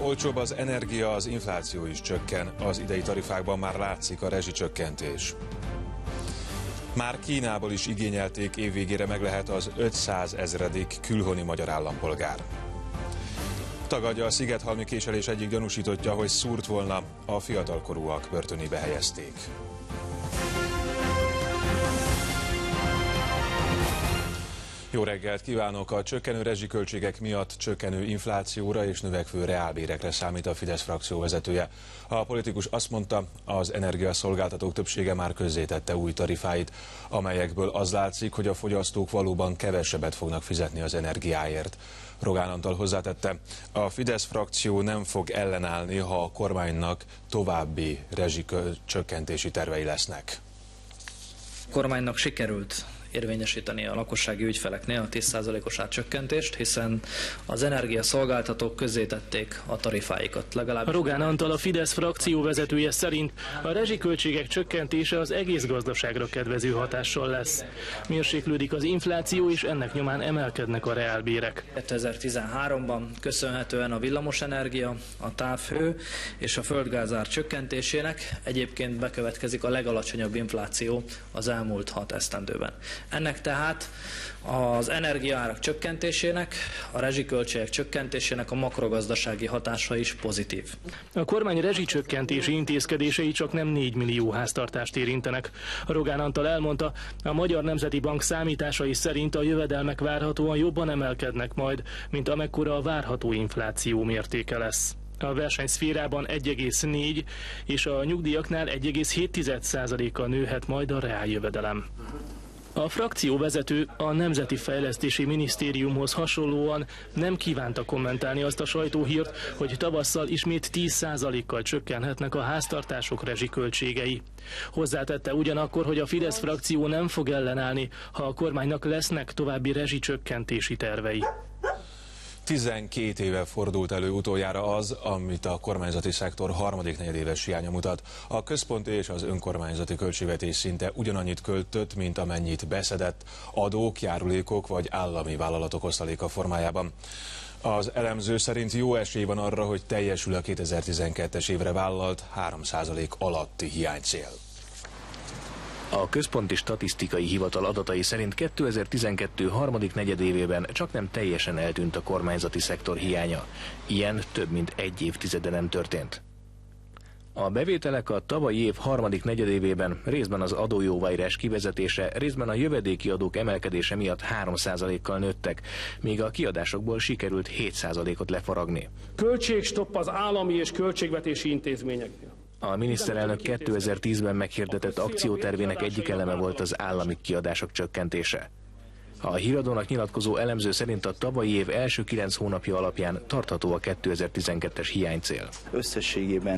Olcsóbb az energia, az infláció is csökken. Az idei tarifákban már látszik a rezsicsökkentés. Már Kínából is igényelték, évvégére meg lehet az 500 000. külhoni magyar állampolgár. Tagadja a szigethalmi késelés egyik gyanúsítottja, hogy szúrt volna, a fiatalkorúak börtönébe helyezték. Jó reggelt kívánok! A csökkenő rezsiköltségek miatt csökkenő inflációra és növekvő reálbérekre számít a Fidesz frakció vezetője. A politikus azt mondta, az energiaszolgáltatók többsége már közzétette új tarifáit, amelyekből az látszik, hogy a fogyasztók valóban kevesebbet fognak fizetni az energiáért. Rogán Antal hozzátette, a Fidesz frakció nem fog ellenállni, ha a kormánynak további rezsicsökkentési tervei lesznek. A kormánynak sikerült érvényesíteni a lakossági ügyfeleknél a 10%-os átcsökkentést, hiszen az energiaszolgáltatók közzétették a tarifáikat. Rogán Antal, a Fidesz frakció vezetője szerint a rezsiköltségek csökkentése az egész gazdaságra kedvező hatással lesz. Mérséklődik az infláció, és ennek nyomán emelkednek a reálbérek. 2013-ban köszönhetően a villamosenergia, a távhő és a földgázár csökkentésének egyébként bekövetkezik a legalacsonyabb infláció az elmúlt 6 esztendőben. Ennek tehát az energiaárak csökkentésének, a rezsiköltségek csökkentésének a makrogazdasági hatása is pozitív. A kormány rezsicsökkentési intézkedései csak nem 4 millió háztartást érintenek. Rogán Antal elmondta, a Magyar Nemzeti Bank számításai szerint a jövedelmek várhatóan jobban emelkednek majd, mint amekkora a várható infláció mértéke lesz. A versenyszférában 1,4 és a nyugdíjaknál 1,7%-kal nőhet majd a reáljövedelem. A frakcióvezető a Nemzeti Fejlesztési Minisztériumhoz hasonlóan nem kívánta kommentálni azt a sajtóhírt, hogy tavasszal ismét 10%-kal csökkenhetnek a háztartások rezsiköltségei. Hozzátette ugyanakkor, hogy a Fidesz frakció nem fog ellenállni, ha a kormánynak lesznek további rezsicsökkentési tervei. 12 éve fordult elő utoljára az, amit a kormányzati szektor harmadik negyedéves hiánya mutat. A központi és az önkormányzati költségvetés szinte ugyanannyit költött, mint amennyit beszedett adók, járulékok vagy állami vállalatok osztaléka formájában. Az elemző szerint jó esély van arra, hogy teljesül a 2012-es évre vállalt 3% alatti hiánycél. A Központi Statisztikai Hivatal adatai szerint 2012 harmadik negyedévében csaknem teljesen eltűnt a kormányzati szektor hiánya. Ilyen több mint egy évtizede nem történt. A bevételek a tavalyi év harmadik negyedévében részben az adójóváírás kivezetése, részben a jövedéki adók emelkedése miatt 3%-kal nőttek, míg a kiadásokból sikerült 7%-ot lefaragni. Költségstopp az állami és költségvetési intézményeknél. A miniszterelnök 2010-ben meghirdetett akciótervének egyik eleme volt az állami kiadások csökkentése. A Híradónak nyilatkozó elemző szerint a tavalyi év első 9 hónapja alapján tartható a 2012-es hiánycél. Összességében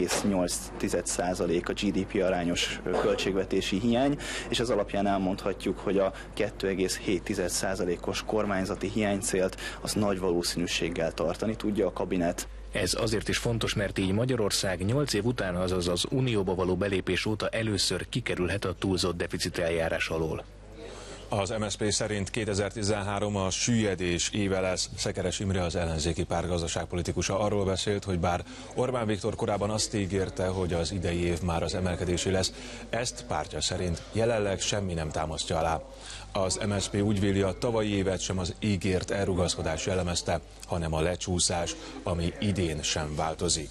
1,8% a GDP arányos költségvetési hiány, és az alapján elmondhatjuk, hogy a 2,7%-os kormányzati hiánycélt az nagy valószínűséggel tartani tudja a kabinet. Ez azért is fontos, mert így Magyarország 8 év után, azaz az Unióba való belépés óta először kikerülhet a túlzott deficit eljárás alól. Az MSZP szerint 2013 a süllyedés éve lesz. Szekeres Imre, az ellenzéki párt gazdaságpolitikusa arról beszélt, hogy bár Orbán Viktor korábban azt ígérte, hogy az idei év már az emelkedésé lesz, ezt pártja szerint jelenleg semmi nem támasztja alá. Az MSZP úgy véli, a tavalyi évet sem az ígért elrugaszkodás jellemezte, hanem a lecsúszás, ami idén sem változik.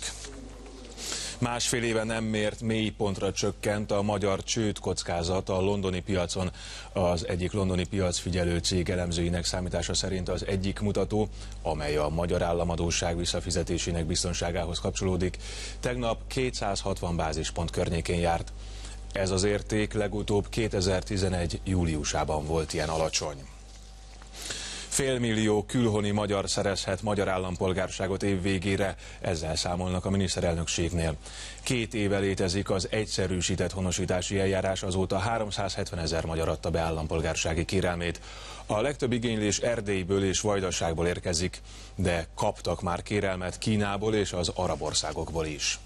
Másfél éve nem mért mélypontra csökkent a magyar csődkockázat a londoni piacon. Az egyik londoni piacfigyelő cég elemzőinek számítása szerint az egyik mutató, amely a magyar államadósság visszafizetésének biztonságához kapcsolódik, tegnap 260 bázispont környékén járt. Ez az érték legutóbb 2011. júliusában volt ilyen alacsony. 500 000 külhoni magyar szerezhet magyar állampolgárságot év végére, ezzel számolnak a miniszterelnökségnél. 2 éve létezik az egyszerűsített honosítási eljárás, azóta 370 000 magyar adta be állampolgársági kérelmét. A legtöbb igénylés Erdélyből és Vajdaságból érkezik, de kaptak már kérelmet Kínából és az arab országokból is.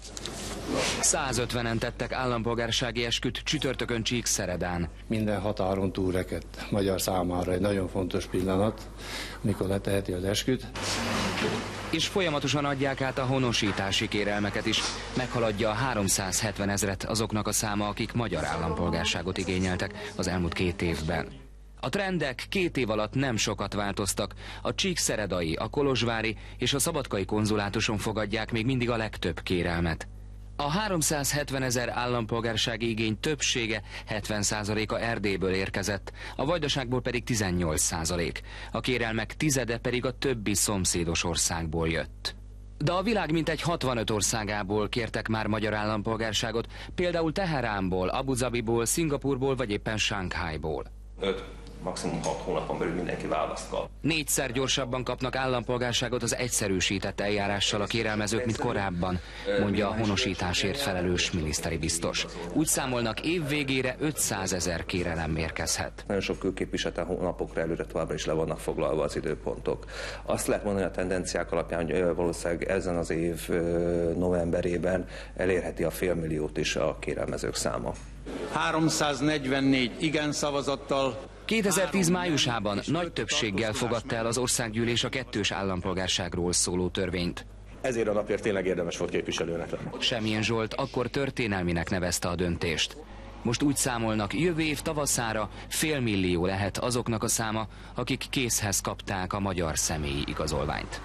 150-en tettek állampolgársági esküt csütörtökön Csíkszeredán. Minden határon túlrekedt magyar számára egy nagyon fontos pillanat, mikor leteheti az esküt. És folyamatosan adják át a honosítási kérelmeket is. Meghaladja a 370 000-et azoknak a száma, akik magyar állampolgárságot igényeltek az elmúlt 2 évben. A trendek 2 év alatt nem sokat változtak. A csíkszeredai, a kolozsvári és a szabadkai konzulátuson fogadják még mindig a legtöbb kérelmet. A 370 000 állampolgársági igény többsége, 70%-a Erdélyből érkezett, a Vajdaságból pedig 18%. A kérelmek tizede pedig a többi szomszédos országból jött. De a világ mintegy 65 országából kértek már magyar állampolgárságot, például Teheránból, Abu Zabiból, Szingapurból vagy éppen Shanghaiból. 5, maximum 6 hónapon belül mindenki választ kap. 4-szer gyorsabban kapnak állampolgárságot az egyszerűsített eljárással a kérelmezők, mint korábban, mondja a honosításért felelős miniszteri biztos. Úgy számolnak, év végére 500 000 kérelem érkezhet. Nagyon sok külképviseleten hónapokra előre továbbra is le vannak foglalva az időpontok. Azt lehet mondani a tendenciák alapján, hogy valószínűleg ezen az év novemberében elérheti a 500 000 is a kérelmezők száma. 344 igen szavazattal. 2010 májusában nagy többséggel fogadta el az országgyűlés a 2. állampolgárságról szóló törvényt. Ezért a napért tényleg érdemes volt képviselőnek lenni. Semmilyen Zsolt akkor történelminek nevezte a döntést. Most úgy számolnak, jövő év tavaszára 500 000 lehet azoknak a száma, akik készhez kapták a magyar személyi igazolványt.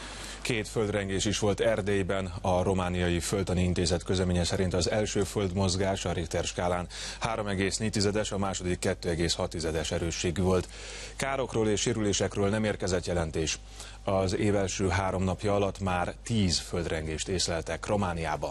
2 földrengés is volt Erdélyben. A Romániai Földtani Intézet közleménye szerint az első földmozgás a Richter skálán 3,4-es, a második 2,6-es erősségű volt. Károkról és sérülésekről nem érkezett jelentés. Az év első 3 napja alatt már 10 földrengést észleltek Romániában.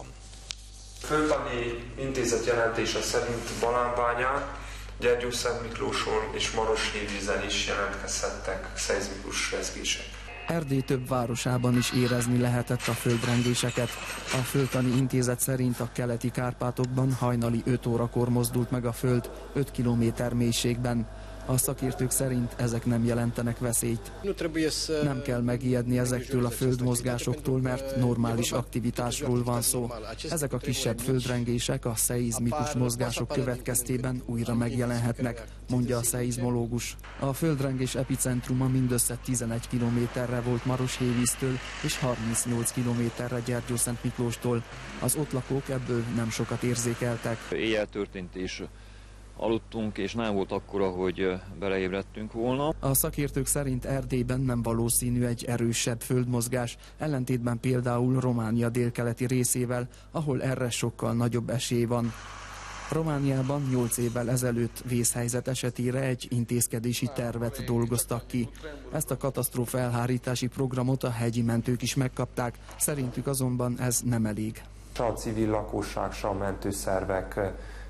Földtani Intézet jelentése szerint Balánbányán, Gyergyószentmiklóson és Maroshévízen is jelentkezhettek szeizmikus rezgések. Erdély több városában is érezni lehetett a földrengéseket. A Földtani Intézet szerint a keleti Kárpátokban hajnali 5 órakor mozdult meg a föld 5 kilométer mélységben. A szakértők szerint ezek nem jelentenek veszélyt. Nem kell megijedni ezektől a földmozgásoktól, mert normális aktivitásról van szó. Ezek a kisebb földrengések a szeizmikus mozgások következtében újra megjelenhetnek, mondja a szeizmológus. A földrengés epicentruma mindössze 11 kilométerre volt Maroshévíztől és 38 kilométerre Gyergyószentmiklóstól. Az ott lakók ebből nem sokat érzékeltek. Éjjel történt és aludtunk, és nem volt akkora, hogy beleébredtünk volna. A szakértők szerint Erdélyben nem valószínű egy erősebb földmozgás, ellentétben például Románia délkeleti részével, ahol erre sokkal nagyobb esély van. Romániában 8 évvel ezelőtt vészhelyzet esetére egy intézkedési tervet dolgoztak ki. Ezt a katasztrófa elhárítási programot a hegyi mentők is megkapták, szerintük azonban ez nem elég. Se a civil lakosság, se a mentőszervek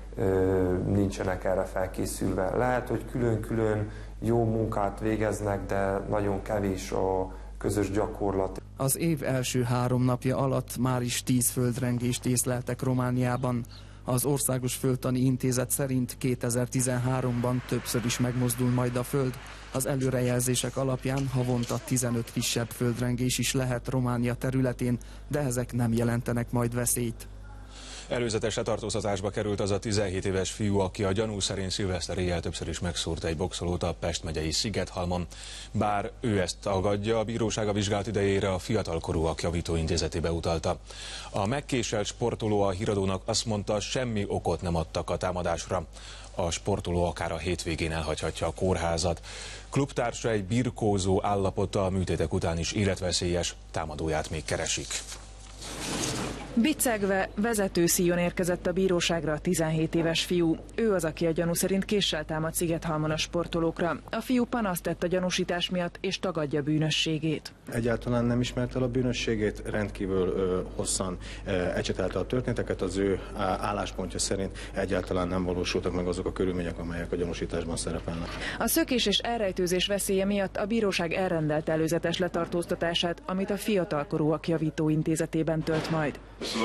nincsenek erre felkészülve. Lehet, hogy külön-külön jó munkát végeznek, de nagyon kevés a közös gyakorlat. Az év első 3 napja alatt már is 10 földrengést észleltek Romániában. Az Országos Földtani Intézet szerint 2013-ban többször is megmozdul majd a föld. Az előrejelzések alapján havonta 15 kisebb földrengés is lehet Románia területén, de ezek nem jelentenek majd veszélyt. Előzetes letartóztatásba került az a 17 éves fiú, aki a gyanú szerint szilveszter éjjel többször is megszúrt egy boxolót a Pest megyei Szigethalmon. Bár ő ezt tagadja, a bíróság a vizsgálat idejére a fiatalkorúak javítóintézetébe utalta. A megkéselt sportoló a híradónak azt mondta, semmi okot nem adtak a támadásra. A sportoló akár a hétvégén elhagyhatja a kórházat. Klubtársa egy birkózó állapota a műtétek után is életveszélyes, támadóját még keresik. Bicegve, vezetőszíjon érkezett a bíróságra a 17 éves fiú. Ő az, aki a gyanú szerint késsel támad Szigethalmon a sportolókra. A fiú panaszt tett a gyanúsítás miatt és tagadja bűnösségét. Egyáltalán nem ismerte el a bűnösségét, rendkívül hosszan ecsetelte a történeteket, az ő álláspontja szerint egyáltalán nem valósultak meg azok a körülmények, amelyek a gyanúsításban szerepelnek. A szökés és elrejtőzés veszélye miatt a bíróság elrendelte előzetes letartóztatását, amit a fiatalkorúak javítóintézetében tölt majd.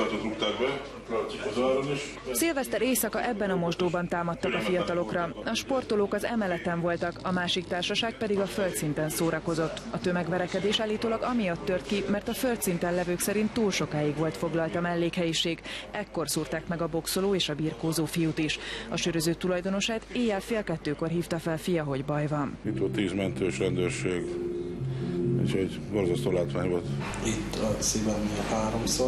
Szilveszter éjszaka ebben a mosdóban támadtak a fiatalokra. A sportolók az emeleten voltak, a másik társaság pedig a földszinten szórakozott. A tömegverekedés állítólag amiatt tört ki, mert a földszinten levők szerint túl sokáig volt foglalt a mellékhelyiség. Ekkor szúrták meg a boxoló és a birkózó fiút is. A söröző tulajdonosát éjjel 1:30-kor hívta fel fia, hogy baj van. Itt volt 10 mentős rendőrség, úgyhogy borzasztó látvány volt. Itt a szívemnél 3-szor,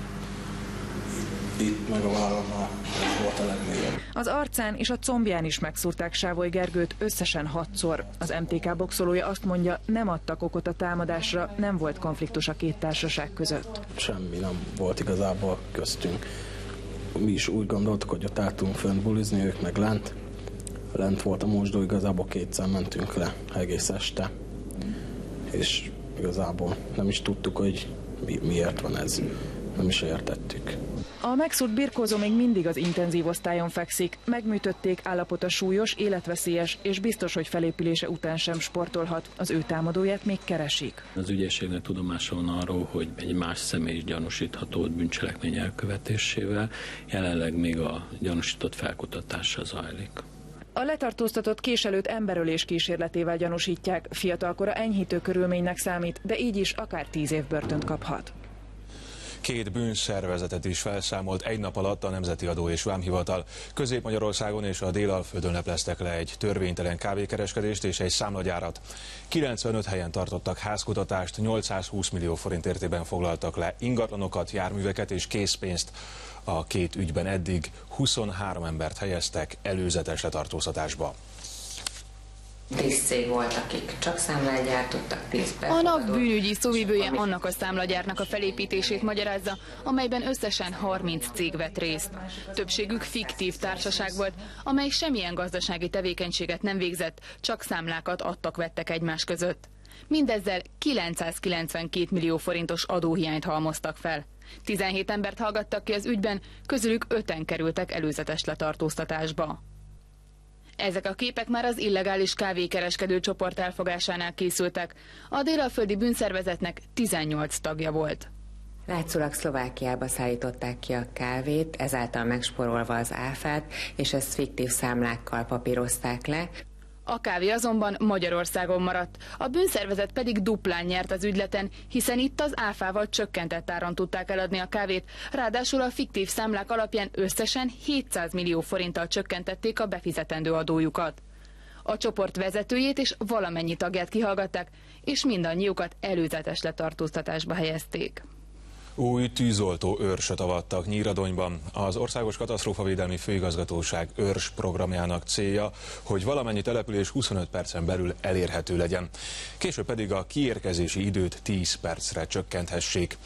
itt meg a vállamnál ez volt a legmélyebb. Az arcán és a combján is megszúrták Sávoly Gergőt összesen 6-szor. Az MTK boxolója azt mondja, nem adtak okot a támadásra, nem volt konfliktus a két társaság között. Semmi nem volt igazából köztünk. Mi is úgy gondoltuk, hogy ott álltunk fönt bulizni, ők meg lent. Lent volt a mosdó, igazából 2-szer mentünk le egész este. És igazából nem is tudtuk, hogy miért van ez. Nem is értettük. A megszúrt birkózó még mindig az intenzív osztályon fekszik. Megműtötték, állapota súlyos, életveszélyes, és biztos, hogy felépülése után sem sportolhat. Az ő támadóját még keresik. Az ügyészségnek tudomása van arról, hogy egy más személy is gyanúsítható bűncselekmény elkövetésével. Jelenleg még a gyanúsított felkutatása zajlik. A letartóztatott késelőt emberölés kísérletével gyanúsítják. Fiatalkora enyhítő körülménynek számít, de így is akár 10 év börtönt kaphat. 2 bűnszervezetet is felszámolt egy nap alatt a Nemzeti Adó és Vámhivatal. Közép-Magyarországon és a Délalföldön lepleztek le egy törvénytelen kávékereskedést és egy számlagyárat. 95 helyen tartottak házkutatást, 820 millió forint értében foglaltak le ingatlanokat, járműveket és készpénzt. A 2 ügyben eddig 23 embert helyeztek előzetes letartóztatásba. 10 cég volt, akik csak számlát gyártottak, 10 A NAV bűnügyi szóvivője annak a számlagyárnak a felépítését magyarázza, amelyben összesen 30 cég vett részt. Többségük fiktív társaság volt, amely semmilyen gazdasági tevékenységet nem végzett, csak számlákat adtak-vettek egymás között. Mindezzel 992 millió forintos adóhiányt halmoztak fel. 17 embert hallgattak ki az ügyben, közülük 5-en kerültek előzetes letartóztatásba. Ezek a képek már az illegális kávékereskedő csoport elfogásánál készültek. A délalföldi bűnszervezetnek 18 tagja volt. Látszólag Szlovákiába szállították ki a kávét, ezáltal megspórolva az áfát, és ezt fiktív számlákkal papírozták le. A kávé azonban Magyarországon maradt, a bűnszervezet pedig duplán nyert az ügyleten, hiszen itt az áfával csökkentett áron tudták eladni a kávét, ráadásul a fiktív számlák alapján összesen 700 millió forinttal csökkentették a befizetendő adójukat. A csoport vezetőjét és valamennyi tagját kihallgatták, és mindannyiukat előzetes letartóztatásba helyezték. Új tűzoltó őrsöt avattak Nyíradonyban. Az Országos Katasztrófavédelmi Főigazgatóság őrs programjának célja, hogy valamennyi település 25 percen belül elérhető legyen. Később pedig a kiérkezési időt 10 percre csökkenthessék.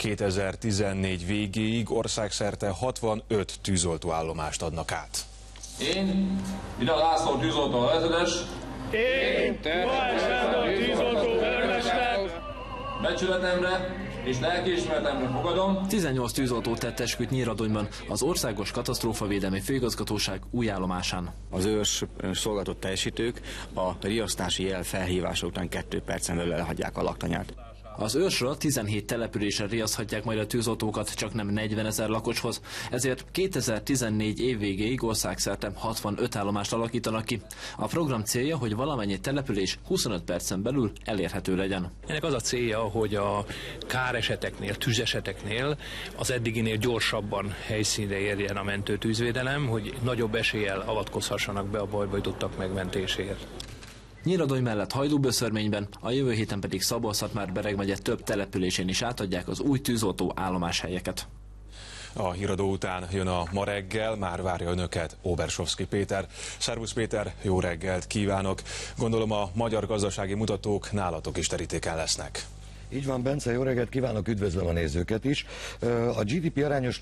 2014 végéig országszerte 65 tűzoltóállomást adnak át. Én, Vida László tűzoltó vezetes. Én, Kovács Sándor tűzoltó őrmester. Becsületemre és lelkiismeretemre fogadom. 18 tűzoltó tett esküt Nyíradonyban az Országos Katasztrófavédelmi Főigazgatóság új állomásán. Az őrs szolgáltató teljesítők a riasztási jel felhívása után 2 percen belül elhagyják a laktanyát. Az őrsről 17 településen riaszthatják majd a tűzoltókat, csak nem 40 000 lakoshoz, ezért 2014 év végéig országszerte 65 állomást alakítanak ki. A program célja, hogy valamennyi település 25 percen belül elérhető legyen. Ennek az a célja, hogy a káreseteknél, tűzeseteknél az eddiginél gyorsabban helyszínre érjen a mentő tűzvédelem, hogy nagyobb eséllyel avatkozhassanak be a bajba jutottak megmentéséért. Nyíradony mellett Hajdúböszörményben, a jövő héten pedig Szabolcs-Szatmár-Bereg megye több településén is átadják az új tűzoltó állomáshelyeket. A híradó után jön a Ma reggel, már várja önöket Obersovszky Péter. Szervusz Péter, jó reggelt kívánok! Gondolom a magyar gazdasági mutatók nálatok is terítéken lesznek. Így van, Bence, jó reggelt kívánok, üdvözlöm a nézőket is. A GDP arányos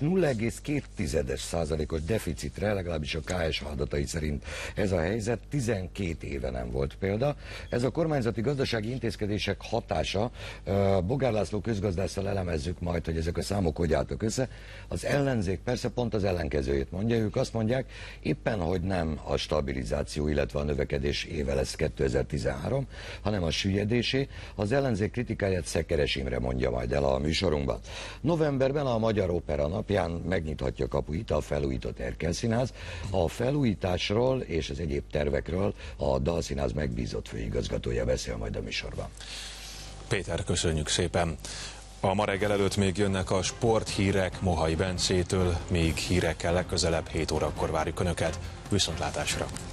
0,2%-os deficitre, legalábbis a KSH adatai szerint ez a helyzet 12 éve nem volt példa. Ez a kormányzati gazdasági intézkedések hatása. Bogár László közgazdásszal elemezzük majd, hogy ezek a számok hogy álltak össze. Az ellenzék persze pont az ellenkezőjét mondja, ők azt mondják, éppen hogy nem a stabilizáció, illetve a növekedés éve lesz 2013, hanem a süllyedésé. Az ellenzék kritikáját Szekeres Imre mondja majd el a műsorunkban. Novemberben a Magyar Opera napján megnyithatja kapuit a felújított Erkel Színház. A felújításról és az egyéb tervekről a Dalszínház megbízott főigazgatója beszél majd a műsorban. Péter, köszönjük szépen! A Ma reggel előtt még jönnek a sporthírek Mohai Bencétől, még hírekkel legközelebb 7 órakor várjuk Önöket. Viszontlátásra!